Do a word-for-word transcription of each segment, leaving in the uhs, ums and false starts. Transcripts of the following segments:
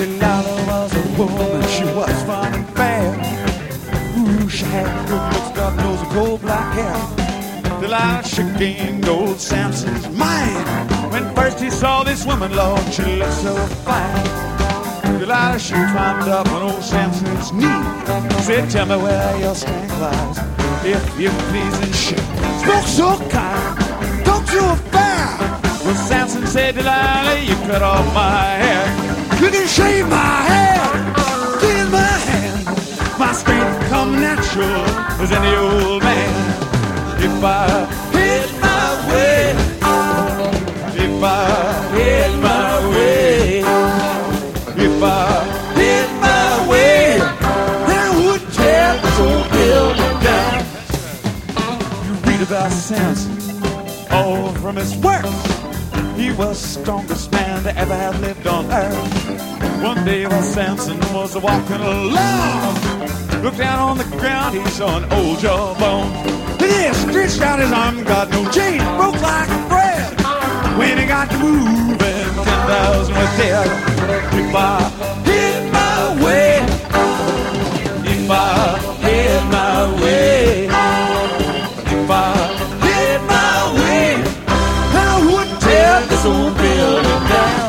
Delilah was a woman, she was fun and fair. Ooh, she had good looks, God knows, a cold black hair. Delilah, she gained old Samson's mind. When first he saw this woman, Lord, she looked so fine. Delilah, she climbed up on old Samson's knee. Said, tell me where your strength lies, if you please, and she spoke so kind, talked so fair. Well, Samson said, Delilah, you cut off my hair. You can shave my hair, kiss my hand. My strength come natural as any old man. If I hit my way, if I hit my way, if I hit my way, I would tear this old building down. You read about Samson, all from his works. He was the strongest man to ever have lived on earth. One day while Samson was walking along, looked down on the ground, he saw an old jawbone. He stretched out his arm, got no chain, broke like bread. When he got to moving, ten thousand was dead. If I hit my way, if I hit my way, if I hit my way, I would tear this old building down.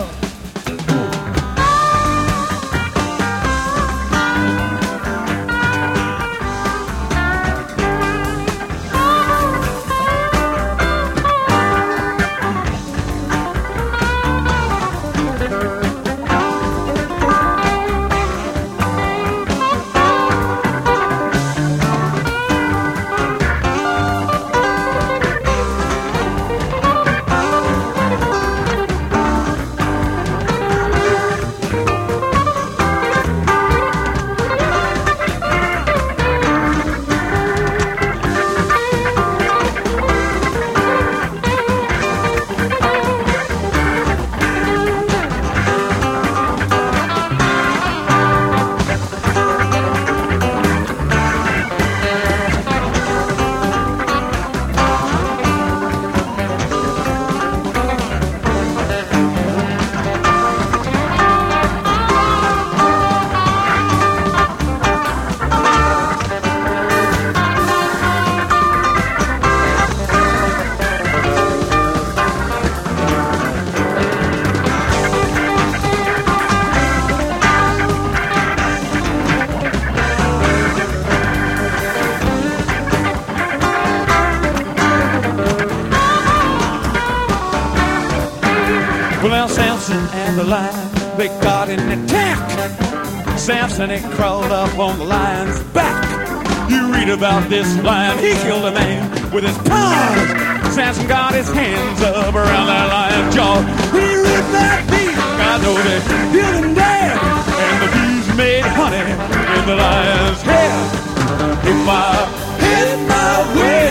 Well, Samson and the lion, they got in an attack. Samson, he crawled up on the lion's back. You read about this lion, he killed a man with his paws. Samson got his hands up around that lion's jaw. He ripped that beast, I know they killed him dead. And the bees made honey in the lion's head. If I hit my way,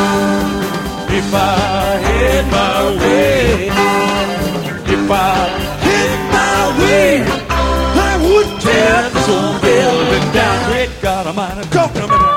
if I hit my way, if I hit my way, I would tear this old building down. Great God Almighty, talk to me now.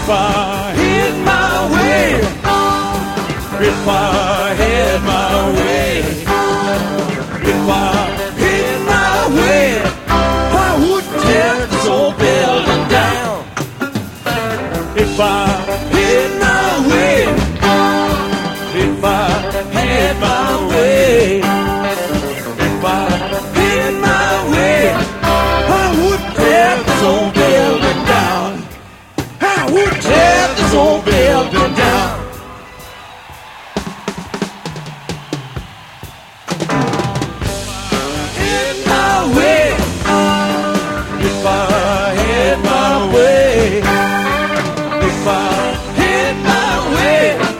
If I had my way, if I had my way, if I had my way, I would tear this old building down. If I had my way, if I had my way, if I had my way, I would tear this old building down. I would tear this old building down. In my way, if I had my way, if I had my way,